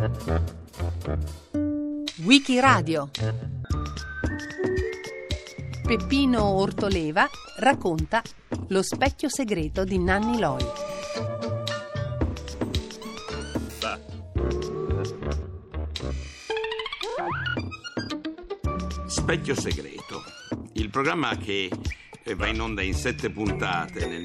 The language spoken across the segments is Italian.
Wikiradio. Peppino Ortoleva racconta Lo specchio segreto di Nanni Loi. Specchio segreto, il programma che va in onda in 7 puntate nel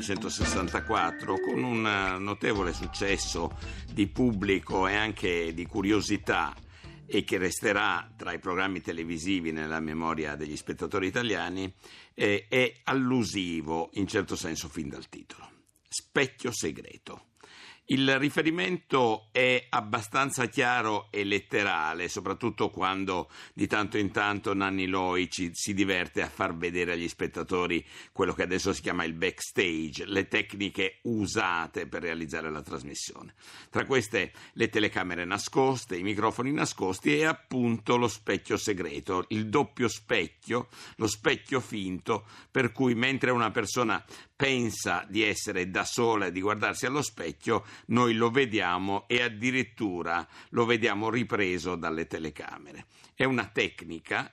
1964 con un notevole successo di pubblico e anche di curiosità, e che resterà tra i programmi televisivi nella memoria degli spettatori italiani, è allusivo in certo senso fin dal titolo. Specchio segreto. Il riferimento è abbastanza chiaro e letterale, soprattutto quando di tanto in tanto Nanni Loi si diverte a far vedere agli spettatori quello che adesso si chiama il backstage, le tecniche usate per realizzare la trasmissione. Tra queste le telecamere nascoste, i microfoni nascosti e appunto lo specchio segreto, il doppio specchio, lo specchio finto, per cui mentre una persona pensa di essere da sola e di guardarsi allo specchio, noi lo vediamo e addirittura lo vediamo ripreso dalle telecamere. È una tecnica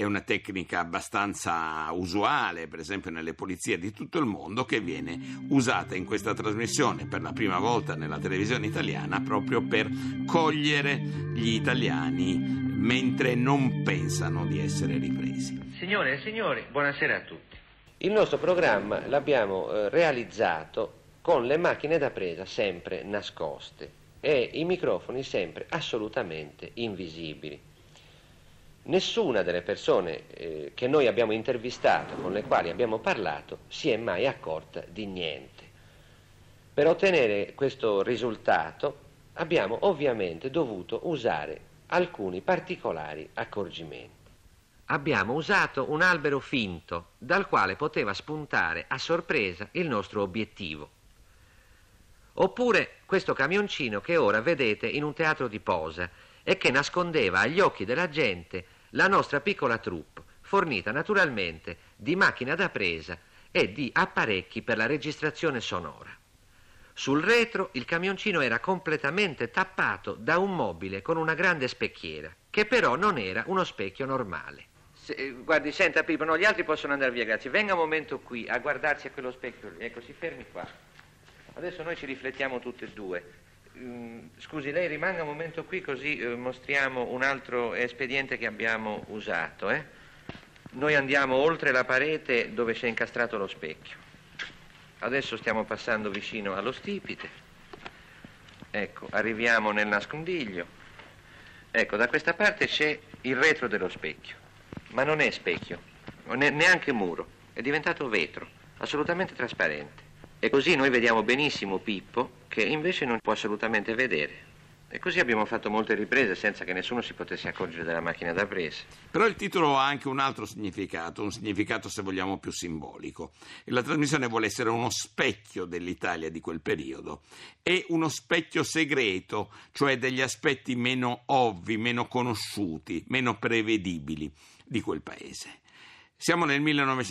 abbastanza usuale, per esempio nelle polizie di tutto il mondo, che viene usata in questa trasmissione per la prima volta nella televisione italiana proprio per cogliere gli italiani mentre non pensano di essere ripresi. Signore e signori, buonasera a tutti. Il nostro programma l'abbiamo realizzato con le macchine da presa sempre nascoste e i microfoni sempre assolutamente invisibili. Nessuna delle persone che noi abbiamo intervistato, con le quali abbiamo parlato, si è mai accorta di niente. Per ottenere questo risultato abbiamo ovviamente dovuto usare alcuni particolari accorgimenti. Abbiamo usato un albero finto dal quale poteva spuntare a sorpresa il nostro obiettivo. Oppure questo camioncino che ora vedete in un teatro di posa e che nascondeva agli occhi della gente la nostra piccola troupe, fornita naturalmente di macchina da presa e di apparecchi per la registrazione sonora. Sul retro il camioncino era completamente tappato da un mobile con una grande specchiera, che però non era uno specchio normale. Guardi, senta Pippo, no, gli altri possono andare via, grazie. Venga un momento qui a guardarsi a quello specchio lì. Ecco, si fermi qua. Adesso noi ci riflettiamo tutte e due. Scusi, lei rimanga un momento qui così mostriamo un altro espediente che abbiamo usato. Noi andiamo oltre la parete dove c'è incastrato lo specchio. Adesso stiamo passando vicino allo stipite. Ecco, arriviamo nel nascondiglio. Ecco, da questa parte c'è il retro dello specchio. Ma non è specchio, neanche muro, è diventato vetro, assolutamente trasparente. E così noi vediamo benissimo Pippo, che invece non può assolutamente vedere. E così abbiamo fatto molte riprese senza che nessuno si potesse accorgere della macchina da presa. Però il titolo ha anche un altro significato, un significato se vogliamo più simbolico. E la trasmissione vuole essere uno specchio dell'Italia di quel periodo e uno specchio segreto, cioè degli aspetti meno ovvi, meno conosciuti, meno prevedibili di quel paese. Siamo nel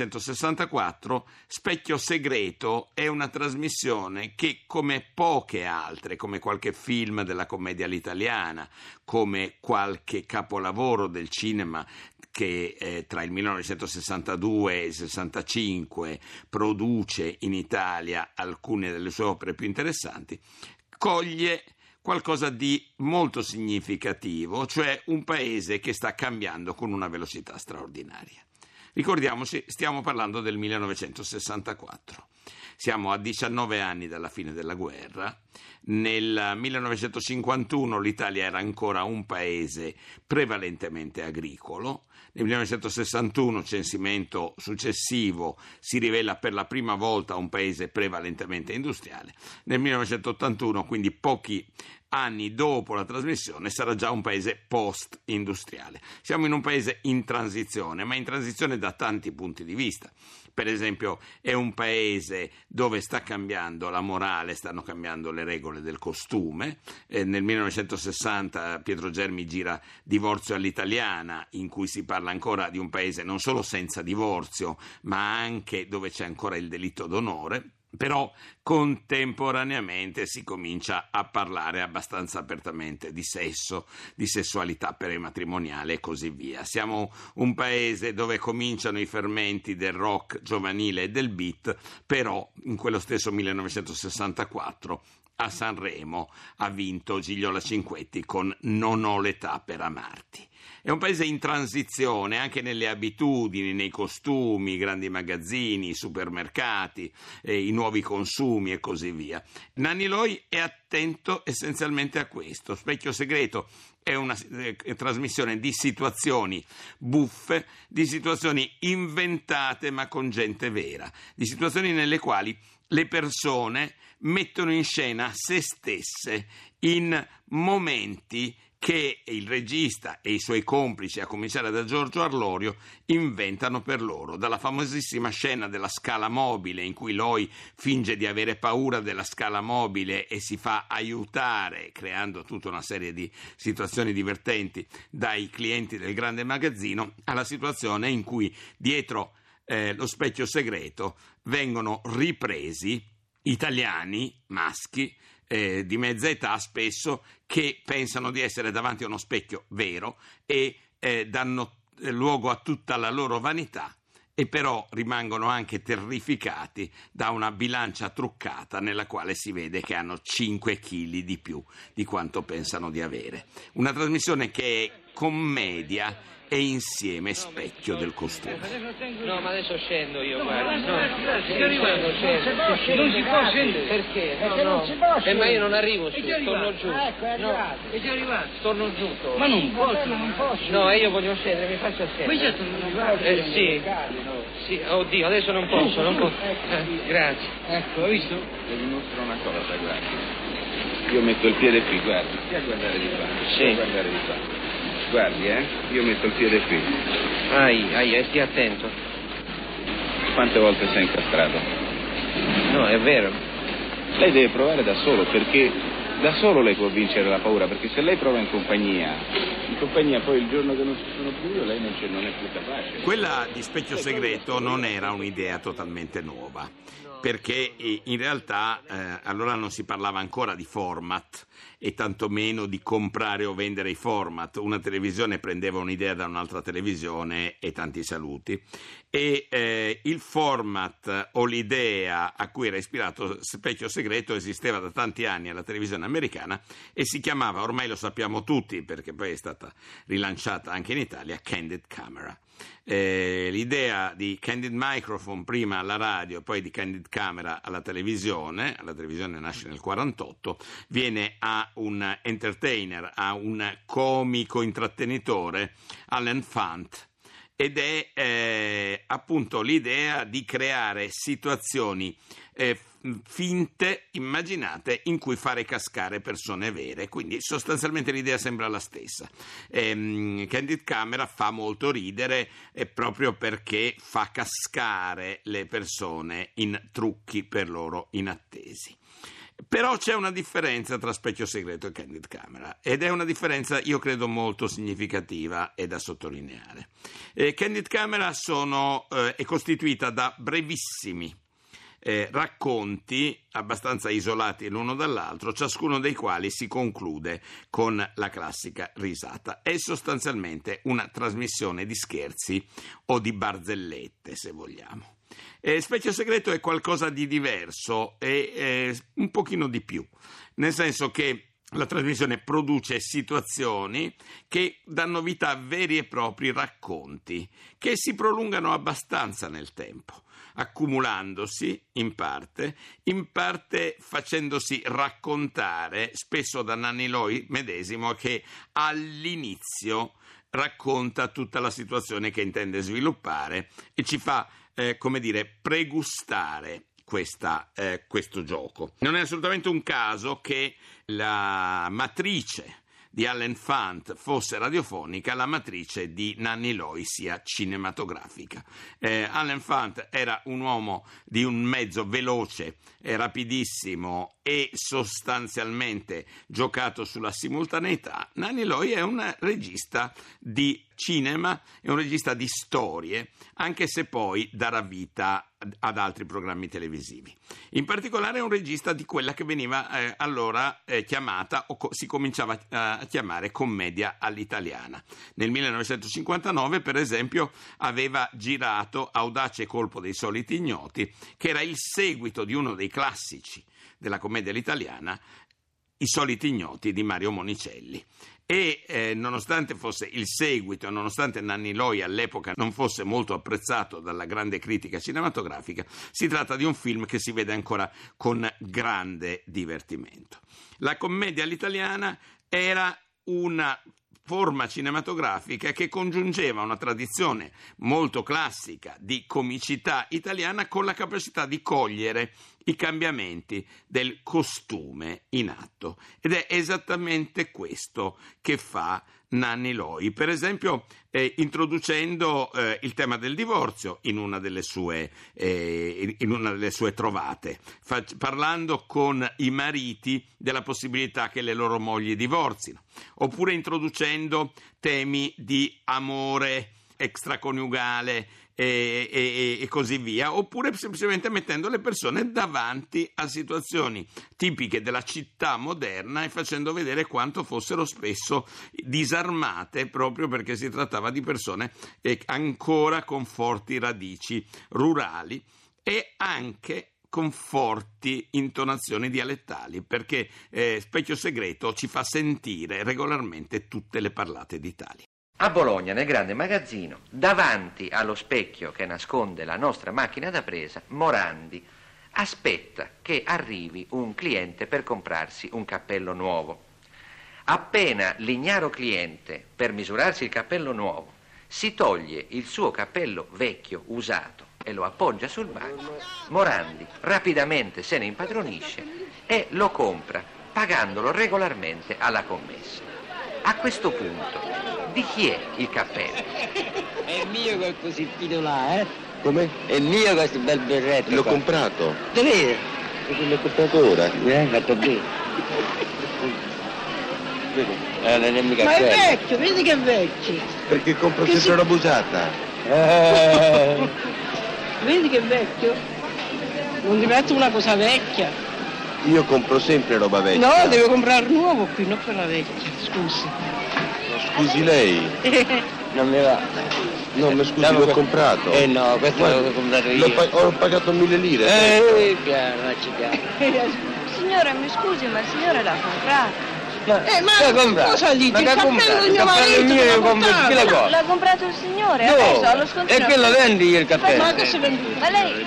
1964, Specchio segreto è una trasmissione che, come poche altre, come qualche film della commedia all'italiana, come qualche capolavoro del cinema che tra il 1962 e il 65 produce in Italia alcune delle sue opere più interessanti, coglie qualcosa di molto significativo, cioè un paese che sta cambiando con una velocità straordinaria. Ricordiamoci, stiamo parlando del 1964. Siamo a 19 anni dalla fine della guerra. Nel 1951 l'Italia era ancora un paese prevalentemente agricolo. Nel 1961, censimento successivo, si rivela per la prima volta un paese prevalentemente industriale. Nel 1981, quindi pochi anni dopo la trasmissione, sarà già un paese post-industriale. Siamo in un paese in transizione, ma in transizione da tanti punti di vista. Per esempio, è un paese dove sta cambiando la morale, stanno cambiando le regole del costume. Nel 1960 Pietro Germi gira Divorzio all'italiana, in cui si parla ancora di un paese non solo senza divorzio, ma anche dove c'è ancora il delitto d'onore. Però contemporaneamente si comincia a parlare abbastanza apertamente di sesso, di sessualità prematrimoniale e così via. Siamo un paese dove cominciano i fermenti del rock giovanile e del beat, però in quello stesso 1964 a Sanremo ha vinto Gigliola Cinquetti con Non ho l'età per amarti. È un paese in transizione anche nelle abitudini, nei costumi, i grandi magazzini, i supermercati, i nuovi consumi e così via. Nanni Loi è attento essenzialmente a questo. Specchio segreto è una trasmissione di situazioni buffe, di situazioni inventate ma con gente vera, di situazioni nelle quali le persone mettono in scena se stesse in momenti che il regista e i suoi complici, a cominciare da Giorgio Arlorio, inventano per loro. Dalla famosissima scena della scala mobile in cui Loi finge di avere paura della scala mobile e si fa aiutare, creando tutta una serie di situazioni divertenti dai clienti del grande magazzino, alla situazione in cui dietro lo specchio segreto vengono ripresi italiani, maschi, di mezza età spesso, che pensano di essere davanti a uno specchio vero e danno luogo a tutta la loro vanità, e però rimangono anche terrificati da una bilancia truccata nella quale si vede che hanno 5 kg di più di quanto pensano di avere. Una trasmissione che è commedia e insieme specchio del costume. No, ma adesso scendo io, guarda. No, non si può scendere. Perché? Perché non si può scendere. Ma io non arrivo su, È già torno arrivato. giù. Ecco, è arrivato. No, È già arrivato. torno giù. Ma non posso. Non posso. No, io voglio scendere, mi faccia scendere. Ma già sono arrivato. Sì, oddio, adesso non posso, non posso. Grazie. Ecco, hai visto? Vi mostro una cosa, guardi. Io metto il piede qui, guardi. Stia a guardare di qua. Stia a guardare di qua. Guardi, io metto il piede qui. Stia attento. Quante volte sei incastrato? No, è vero. Lei deve provare da solo, perché da solo lei può vincere la paura, perché se lei prova in compagnia poi il giorno che non ci sono più io, lei non è più capace. Quella di Specchio Segreto non era un'idea totalmente nuova, perché in realtà allora non si parlava ancora di format e tantomeno di comprare o vendere i format. Una televisione prendeva un'idea da un'altra televisione e tanti saluti, e il format o l'idea a cui era ispirato Specchio Segreto esisteva da tanti anni alla televisione americana e si chiamava, ormai lo sappiamo tutti perché poi è stata rilanciata anche in Italia, Candid Camera. L'idea di Candid Microphone prima alla radio, poi di Candid Camera alla televisione nasce nel 48, viene a un entertainer, a un comico intrattenitore, Allen Funt, ed è appunto l'idea di creare situazioni finte, immaginate, in cui fare cascare persone vere. Quindi sostanzialmente l'idea sembra la stessa. Candid Camera fa molto ridere proprio perché fa cascare le persone in trucchi per loro inattesi. Però c'è una differenza tra Specchio Segreto e Candid Camera, ed è una differenza, io credo, molto significativa e da sottolineare. Candid Camera è costituita da brevissimi racconti abbastanza isolati l'uno dall'altro, ciascuno dei quali si conclude con la classica risata. È sostanzialmente una trasmissione di scherzi o di barzellette, se vogliamo. Specchio Segreto è qualcosa di diverso e un pochino di più, nel senso che la trasmissione produce situazioni che danno vita a veri e propri racconti che si prolungano abbastanza nel tempo, accumulandosi in parte facendosi raccontare spesso da Nanni Loi medesimo, che all'inizio racconta tutta la situazione che intende sviluppare e ci fa pregustare questo gioco. Non è assolutamente un caso che la matrice di Allen Funt fosse radiofonica, la matrice di Nanni Loi sia cinematografica. Allen Funt era un uomo di un mezzo veloce, rapidissimo e sostanzialmente giocato sulla simultaneità. Nanni Loi è un regista di cinema, è un regista di storie, anche se poi darà vita ad altri programmi televisivi. In particolare è un regista di quella che veniva allora chiamata o si cominciava a chiamare commedia all'italiana. Nel 1959, per esempio, aveva girato Audace colpo dei soliti ignoti, che era il seguito di uno dei classici della commedia all'italiana, I soliti ignoti di Mario Monicelli. E nonostante fosse il seguito, nonostante Nanni Loi all'epoca non fosse molto apprezzato dalla grande critica cinematografica, si tratta di un film che si vede ancora con grande divertimento. La commedia all'italiana era una forma cinematografica che congiungeva una tradizione molto classica di comicità italiana con la capacità di cogliere i cambiamenti del costume in atto, ed è esattamente questo che fa Nanni Loi, per esempio introducendo il tema del divorzio in una delle sue trovate, parlando con i mariti della possibilità che le loro mogli divorzino, oppure introducendo temi di amore extraconiugale e così via, oppure semplicemente mettendo le persone davanti a situazioni tipiche della città moderna e facendo vedere quanto fossero spesso disarmate, proprio perché si trattava di persone ancora con forti radici rurali e anche con forti intonazioni dialettali, perché Specchio Segreto ci fa sentire regolarmente tutte le parlate d'Italia. A Bologna, nel grande magazzino, davanti allo specchio che nasconde la nostra macchina da presa, Morandi aspetta che arrivi un cliente per comprarsi un cappello nuovo. Appena l'ignaro cliente, per misurarsi il cappello nuovo, si toglie il suo cappello vecchio, usato, e lo appoggia sul banco, Morandi rapidamente se ne impadronisce e lo compra, pagandolo regolarmente alla commessa. A questo punto, di chi è il cappello? È mio quel cosentino là, eh? Come? È mio questo bel berretto. L'ho qua. comprato. Dove? L'ho comprato ora. Fatto bene. Non è mica Ma è quello. vecchio, vedi che è vecchio. Perché compro Che sempre roba usata. Vedi che è vecchio. Non ti metto una cosa vecchia. Io compro sempre roba vecchia. No, devo comprare nuovo qui, non quella vecchia, scusi. Scusi lei. Non mi va. No, ma scusi, l'ho comprato. No, questo l'ho comprato io. Ho pagato 1.000 lire. Piano, ci piano. Signora, mi scusi, ma il signore l'ha comprato. Ma cosa dici? Ma Il che ha cappello comprato? di Il mio cappello marito mio l'ha io compro portato. chi la cosa? L'ha comprato il signore, No, adesso allo scontrino. e che lo vendi io il cappello? Ma che si vende? Ma lei...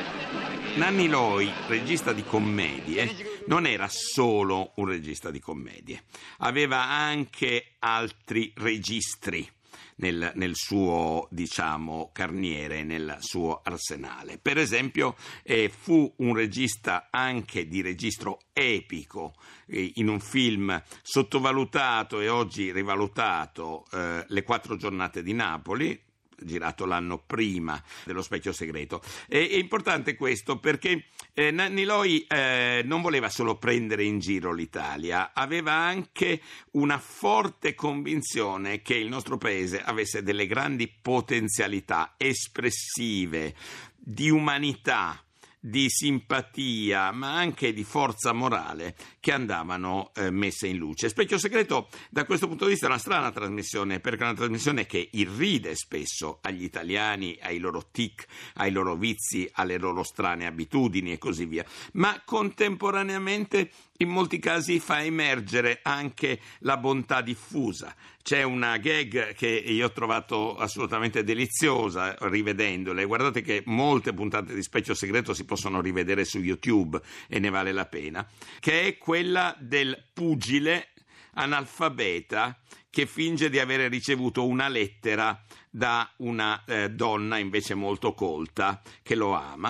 Nanni Loi, regista di commedie, non era solo un regista di commedie, aveva anche altri registri nel suo, diciamo, carniere, nel suo arsenale. Per esempio, fu un regista anche di registro epico, in un film sottovalutato e oggi rivalutato, Le 4 giornate di Napoli, girato l'anno prima dello Specchio Segreto. È importante questo perché Nanni Loi non voleva solo prendere in giro l'Italia, aveva anche una forte convinzione che il nostro paese avesse delle grandi potenzialità espressive, di umanità, di simpatia, ma anche di forza morale che andavano messe in luce. Specchio Segreto, da questo punto di vista, è una strana trasmissione, perché è una trasmissione che irride spesso agli italiani, ai loro tic, ai loro vizi, alle loro strane abitudini e così via, ma contemporaneamente in molti casi fa emergere anche la bontà diffusa. C'è una gag che io ho trovato assolutamente deliziosa rivedendole. Guardate che molte puntate di Specchio Segreto si possono rivedere su YouTube e ne vale la pena, che è quella del pugile analfabeta che finge di avere ricevuto una lettera da una donna invece molto colta che lo ama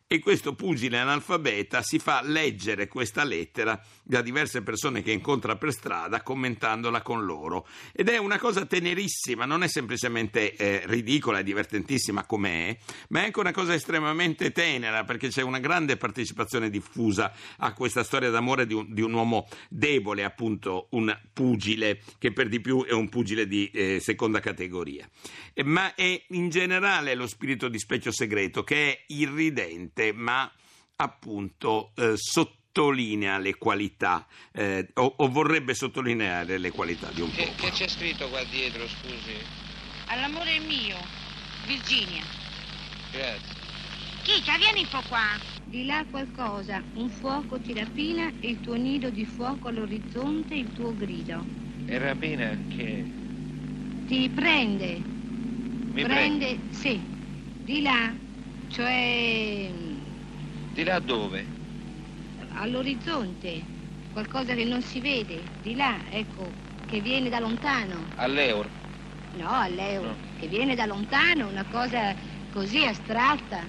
e questo pugile analfabeta si fa leggere questa lettera da diverse persone che incontra per strada, commentandola con loro, ed è una cosa tenerissima, non è semplicemente ridicola e divertentissima com'è, ma è anche una cosa estremamente tenera, perché c'è una grande partecipazione diffusa a questa storia d'amore di un uomo debole, appunto un pugile, che per di più è un pugile di seconda categoria. Ma è in generale lo spirito di Specchio Segreto, che è irridente, ma appunto sottolinea le qualità, o vorrebbe sottolineare le qualità di un popolo. Che c'è scritto qua dietro, scusi? All'amore mio, Virginia. Grazie. Chica, vieni un po' qua. Di là qualcosa, un fuoco ti rapina, il tuo nido di fuoco all'orizzonte, il tuo grido. E rapina che? Ti prende. Mi prende, sì. Di là, cioè Di là dove? all'orizzonte, qualcosa che non si vede, di là, ecco, che viene da lontano. All'euro? No, all'euro, No. che viene da lontano, una cosa così astratta.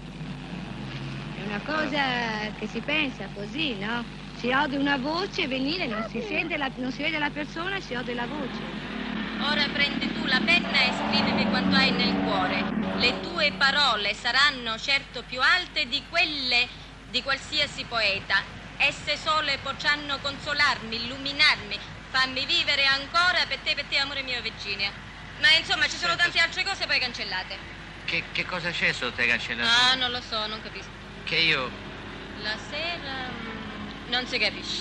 È una cosa che si pensa così, no? Si ode una voce venire, non si vede la persona, si ode la voce. Ora prendi tu la penna e scrivimi quanto hai nel cuore. Le tue parole saranno certo più alte di quelle di qualsiasi poeta. Esse sole potranno consolarmi, illuminarmi, farmi vivere ancora per te, amore mio, Virginia. Ma insomma, ci sono tante altre cose poi cancellate. Che cosa c'è sotto le cancellature? Ah, non lo so, non capisco. Che io La sera non si capisce.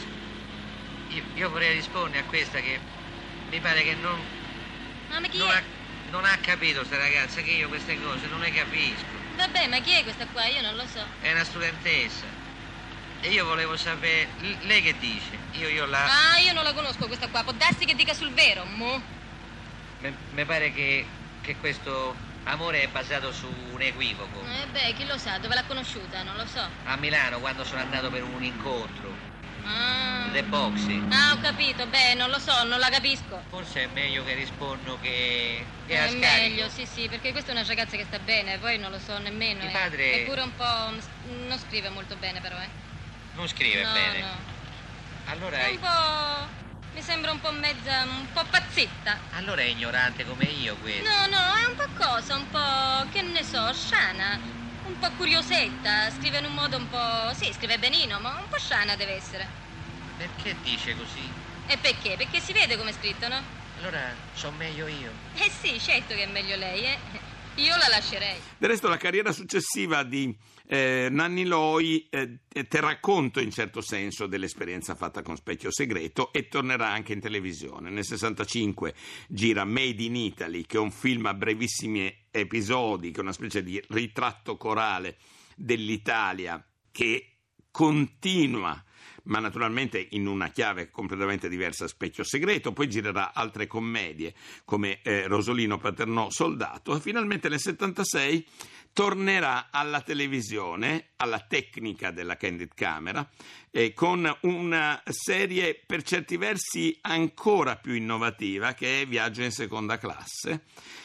Io vorrei rispondere a questa che mi pare che Ma chi non è? non ha capito sta ragazza che io queste cose non le capisco. Vabbè, ma chi è questa qua? Io non lo so. È una studentessa. E io volevo sapere, lei che dice? Io Ah, io non la conosco questa qua. Può darsi che dica sul vero, mo? Mi pare che questo amore è basato su un equivoco. Chi lo sa? Dove l'ha conosciuta? Non lo so. A Milano, quando sono andato per un incontro. Ah. Le boxy. Ah, ho capito. Beh, non lo so, non la capisco. Forse è meglio che rispondo che a È scarico. meglio, sì, perché questa è una ragazza che sta bene, poi non lo so nemmeno. Il padre- È pure un po'... non scrive molto bene, però, Non scrive No, bene. no. Allora È un po'... mi sembra un po' mezza... un po' pazzetta. Allora è ignorante come io questo. No, è un po' cosa, un po'... che ne so, sciana. Un po' curiosetta, scrive in un modo un po'... sì, scrive benino, ma un po' sciana deve essere. Perché dice così? E perché? Perché si vede come è scritto, no? Allora so meglio io. Eh sì, certo che è meglio lei, Io la lascerei. Del resto la carriera successiva di Nanni Loi terrà conto in certo senso dell'esperienza fatta con Specchio Segreto e tornerà anche in televisione. Nel 65 gira Made in Italy, che è un film a brevissimi episodi, che è una specie di ritratto corale dell'Italia che continua, ma naturalmente in una chiave completamente diversa, Specchio Segreto. Poi girerà altre commedie come Rosolino Paternò Soldato, e finalmente nel 76 tornerà alla televisione, alla tecnica della Candid Camera, con una serie per certi versi ancora più innovativa, che è Viaggio in seconda classe,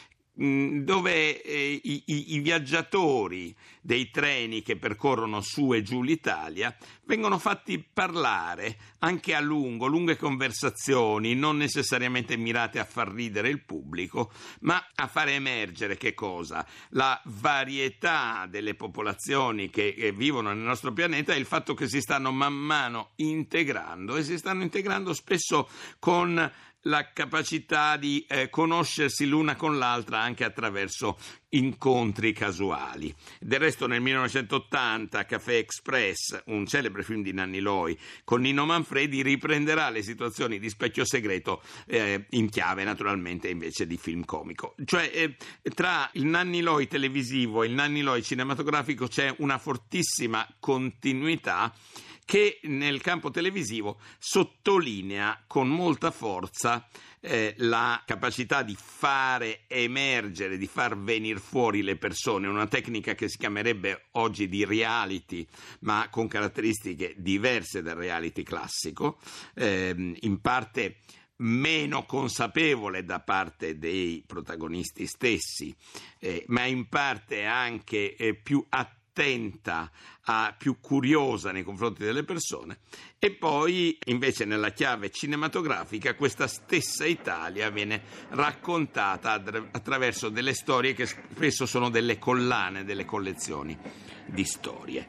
dove i viaggiatori dei treni che percorrono su e giù l'Italia vengono fatti parlare anche a lungo, lunghe conversazioni non necessariamente mirate a far ridere il pubblico, ma a fare emergere che cosa? La varietà delle popolazioni che vivono nel nostro pianeta e il fatto che si stanno man mano integrando, e si stanno integrando spesso con la capacità di conoscersi l'una con l'altra anche attraverso incontri casuali. Del resto nel 1980 Café Express, un celebre film di Nanni Loi con Nino Manfredi, riprenderà le situazioni di Specchio Segreto in chiave naturalmente invece di film comico. Cioè tra il Nanni Loi televisivo e il Nanni Loi cinematografico c'è una fortissima continuità che nel campo televisivo sottolinea con molta forza la capacità di fare emergere, di far venire fuori le persone, una tecnica che si chiamerebbe oggi di reality, ma con caratteristiche diverse dal reality classico, in parte meno consapevole da parte dei protagonisti stessi, ma in parte anche più attiva attenta, più curiosa nei confronti delle persone, e poi invece nella chiave cinematografica questa stessa Italia viene raccontata attraverso delle storie che spesso sono delle collane, delle collezioni di storie.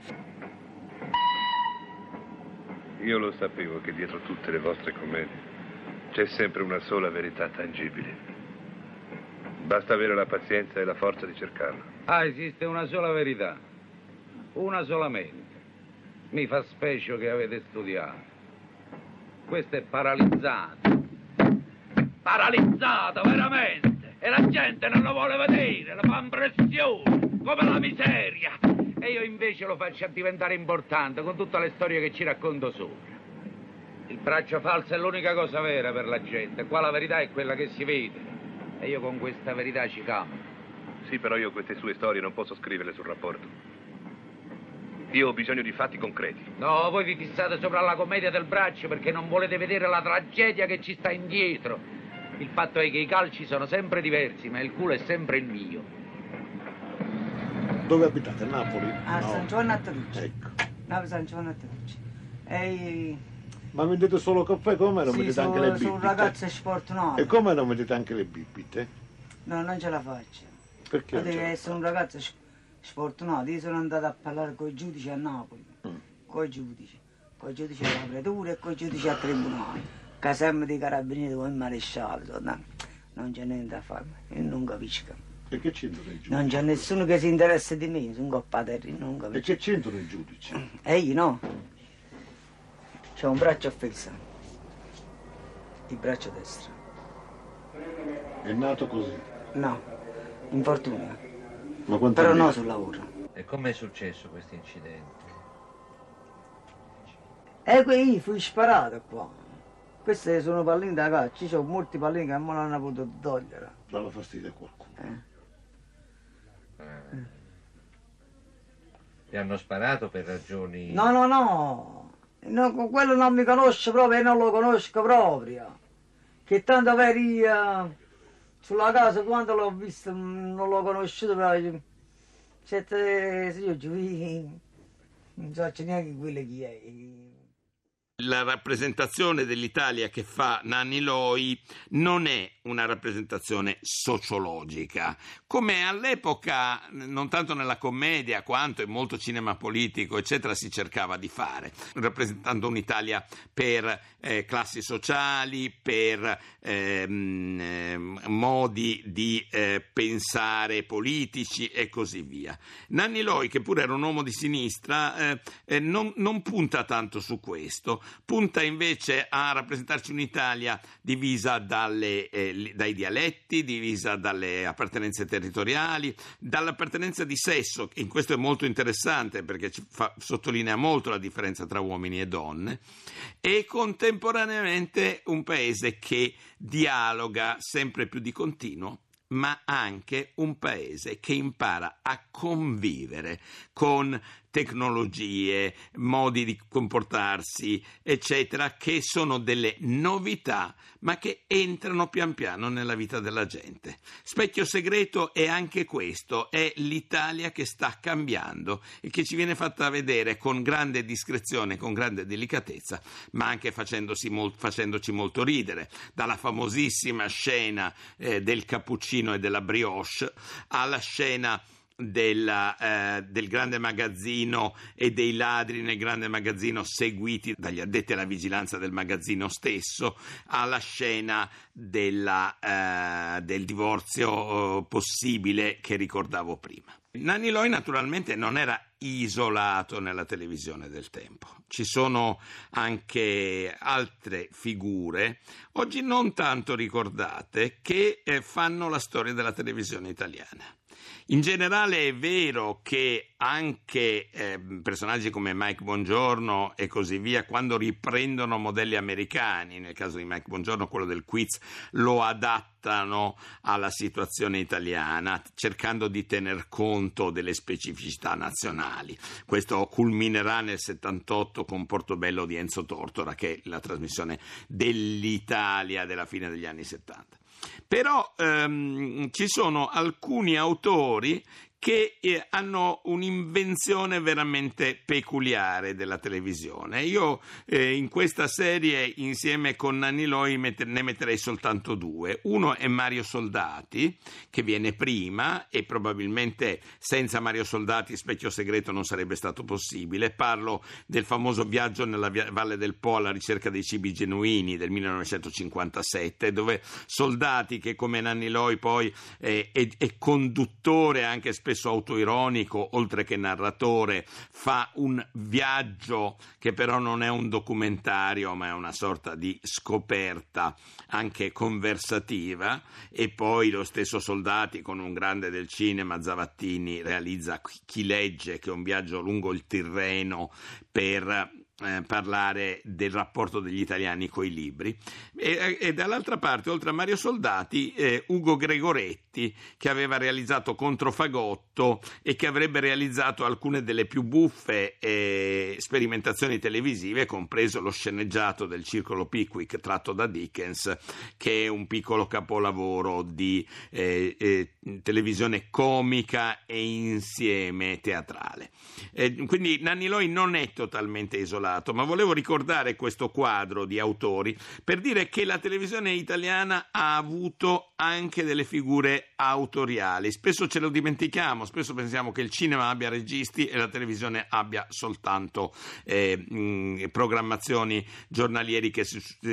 Io lo sapevo che dietro tutte le vostre commedie c'è sempre una sola verità tangibile. Basta avere la pazienza e la forza di cercarla. Esiste una sola verità. Una solamente. Mi fa specie che avete studiato. Questo è paralizzato. Paralizzato, veramente. E la gente non lo vuole vedere, la fa impressione, come la miseria. E io invece lo faccio diventare importante con tutte le storie che ci racconto sopra. Il braccio falso è l'unica cosa vera per la gente. Qua la verità è quella che si vede. E io con questa verità ci campo. Sì, però io queste sue storie non posso scriverle sul rapporto. Io ho bisogno di fatti concreti. No, voi vi fissate sopra la commedia del braccio perché non volete vedere la tragedia che ci sta indietro. Il fatto è che i calci sono sempre diversi, ma il culo è sempre il mio. Dove abitate? A Napoli? A no. San Giovanni a Terucci. Ecco. Napoli San Giovanni a Terucci. Ma vendete solo caffè? Come non vendete anche le bibite? Sono un ragazzo sfortunato. E come non vendete anche le bibite? No, non ce la faccio. Perché? Deve essere un ragazzo sfortunato. Io sono andato a parlare con i giudici a Napoli. Con i giudici alla pretura e con i giudici al tribunale. Caserma dei carabinieri con il maresciallo. Non c'è niente da fare. Io non capisco. E che c'entrano i giudici? Non c'è nessuno che si interessa di me, sono coppa terra, non capisco. E che c'entrano i giudici? E io no. C'ho un braccio offeso. Il braccio destro. È nato così? No, infortunio. Ma quanto però no sul lavoro. E com'è successo questo incidente? Io fui sparato qua. Queste sono palline da caccia, ci ho molti pallini che non me l'hanno potuto togliere. Dalla fastidio a qualcuno. Ti hanno sparato per ragioni... No, quello non mi conosce proprio e non lo conosco proprio. Che tanto veria sulla casa quando l'ho visto non l'ho conosciuto proprio. Non so neanche quello chi è. La rappresentazione dell'Italia che fa Nanni Loi non è una rappresentazione sociologica, come all'epoca, non tanto nella commedia quanto in molto cinema politico, eccetera, si cercava di fare, rappresentando un'Italia per classi sociali, per modi di pensare politici e così via. Nanni Loi, che pure era un uomo di sinistra, non punta tanto su questo. Punta invece a rappresentarci un'Italia divisa dai dialetti, divisa dalle appartenenze territoriali, dall'appartenenza di sesso, che in questo è molto interessante perché sottolinea molto la differenza tra uomini e donne, e contemporaneamente un paese che dialoga sempre più di continuo, ma anche un paese che impara a convivere con tecnologie, modi di comportarsi, eccetera, che sono delle novità, ma che entrano pian piano nella vita della gente. Specchio segreto è anche questo, è l'Italia che sta cambiando e che ci viene fatta vedere con grande discrezione, con grande delicatezza, ma anche facendoci molto ridere, dalla famosissima scena del cappuccino e della brioche alla scena del grande magazzino e dei ladri nel grande magazzino seguiti dagli addetti alla vigilanza del magazzino stesso, alla scena del divorzio possibile che ricordavo prima. Nanni Loi naturalmente non era isolato nella televisione del tempo. Ci sono anche altre figure, oggi non tanto ricordate, che fanno la storia della televisione italiana. In generale è vero che anche personaggi come Mike Bongiorno e così via, quando riprendono modelli americani, nel caso di Mike Bongiorno quello del quiz, lo adattano alla situazione italiana, cercando di tener conto delle specificità nazionali. Questo culminerà nel 78 con Portobello di Enzo Tortora, che è la trasmissione dell'Italia della fine degli anni 70. Però ci sono alcuni autori che hanno un'invenzione veramente peculiare della televisione. Io in questa serie, insieme con Nanni Loi, ne metterei soltanto due. Uno è Mario Soldati, che viene prima, e probabilmente senza Mario Soldati Specchio Segreto non sarebbe stato possibile. Parlo del famoso viaggio nella Valle del Po alla ricerca dei cibi genuini del 1957, dove Soldati, che come Nanni Loi poi è conduttore, anche spesso autoironico, oltre che narratore, fa un viaggio che però non è un documentario, ma è una sorta di scoperta anche conversativa. E poi lo stesso Soldati, con un grande del cinema, Zavattini, realizza Chi legge, che è un viaggio lungo il Tirreno per parlare del rapporto degli italiani coi libri. E dall'altra parte, oltre a Mario Soldati, Ugo Gregoretti, che aveva realizzato Controfagotto e che avrebbe realizzato alcune delle più buffe sperimentazioni televisive, compreso lo sceneggiato del Circolo Pickwick tratto da Dickens, che è un piccolo capolavoro di televisione comica e insieme teatrale. Quindi Nanni Loi non è totalmente isolato, ma volevo ricordare questo quadro di autori per dire che la televisione italiana ha avuto anche delle figure autoriali. Spesso ce lo dimentichiamo, spesso pensiamo che il cinema abbia registi e la televisione abbia soltanto programmazioni giornaliere che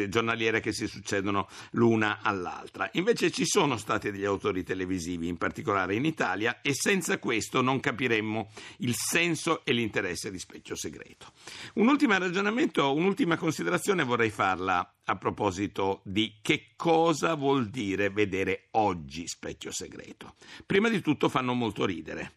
si succedono l'una all'altra. Invece ci sono stati degli autori televisivi, in particolare in Italia, e senza questo non capiremmo il senso e l'interesse di Specchio Segreto. Un ultimo ragionamento, un'ultima considerazione vorrei farla a proposito di che cosa vuol dire vedere oggi Specchio Segreto. Prima di tutto fanno molto ridere.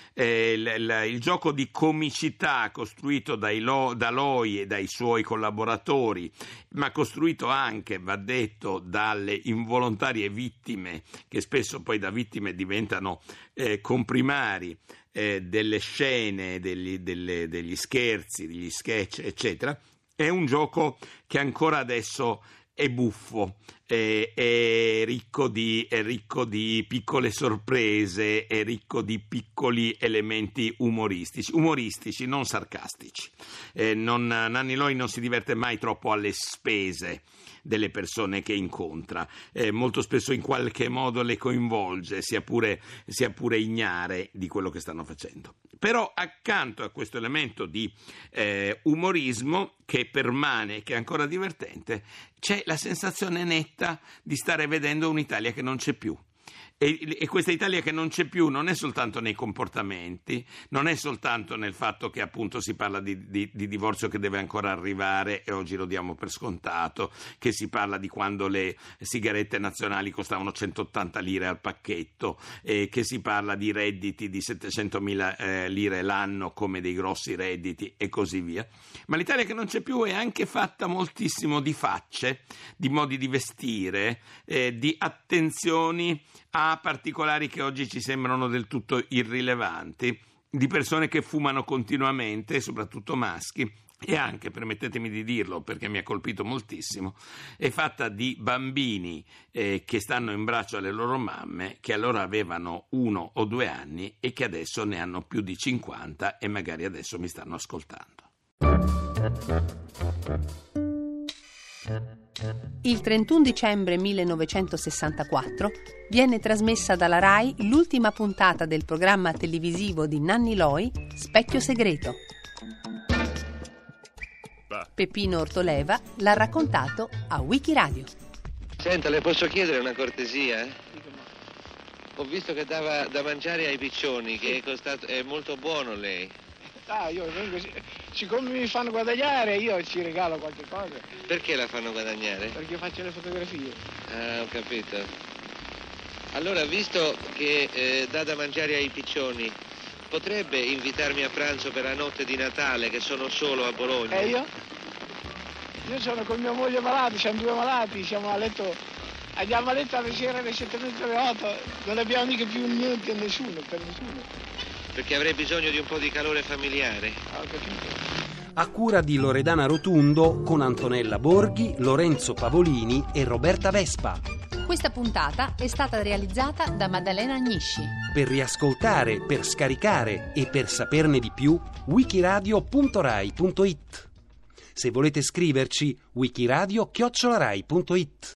Il gioco di comicità costruito da Loi e dai suoi collaboratori, ma costruito anche, va detto, dalle involontarie vittime, che spesso poi da vittime diventano comprimari delle scene, degli scherzi, degli sketch, eccetera, è un gioco che ancora adesso è buffo, è ricco di piccole sorprese, è ricco di piccoli elementi umoristici, non sarcastici. Nanni Loi non si diverte mai troppo alle spese delle persone che incontra, molto spesso in qualche modo le coinvolge, sia pure ignare di quello che stanno facendo. Però accanto a questo elemento di umorismo che permane, che è ancora divertente, c'è la sensazione netta di stare vedendo un'Italia che non c'è più. E questa Italia che non c'è più non è soltanto nei comportamenti, non è soltanto nel fatto che appunto si parla di divorzio che deve ancora arrivare e oggi lo diamo per scontato, che si parla di quando le sigarette nazionali costavano 180 lire al pacchetto, che si parla di redditi di 700.000 lire l'anno come dei grossi redditi e così via. Ma l'Italia che non c'è più è anche fatta moltissimo di facce, di modi di vestire, di attenzioni a particolari che oggi ci sembrano del tutto irrilevanti, di persone che fumano continuamente, soprattutto maschi, e anche, permettetemi di dirlo perché mi ha colpito moltissimo, è fatta di bambini che stanno in braccio alle loro mamme, che allora avevano 1 o 2 anni e che adesso ne hanno più di 50 e magari adesso mi stanno ascoltando. Il 31 dicembre 1964 viene trasmessa dalla RAI l'ultima puntata del programma televisivo di Nanni Loi, Specchio Segreto. Peppino Ortoleva l'ha raccontato a Wikiradio. Senta, le posso chiedere una cortesia? Ho visto che dava da mangiare ai piccioni, che è molto buono lei. Io vengo, siccome mi fanno guadagnare, io ci regalo qualche cosa. Perché la fanno guadagnare? Perché faccio le fotografie. Ah, ho capito. Allora, visto che dà da mangiare ai piccioni, potrebbe invitarmi a pranzo per la notte di Natale, che sono solo a Bologna? E io? Io sono con mia moglie malati, siamo 2 malati, siamo a letto, andiamo a letto alle sera alle 7:30, alle 8, non abbiamo mica più niente per nessuno. Perché avrei bisogno di un po' di calore familiare. Ho capito. A cura di Loredana Rotundo con Antonella Borghi, Lorenzo Pavolini e Roberta Vespa. Questa puntata è stata realizzata da Maddalena Agnisci. Per riascoltare, per scaricare e per saperne di più, wikiradio.rai.it. Se volete scriverci, wikiradio@rai.it.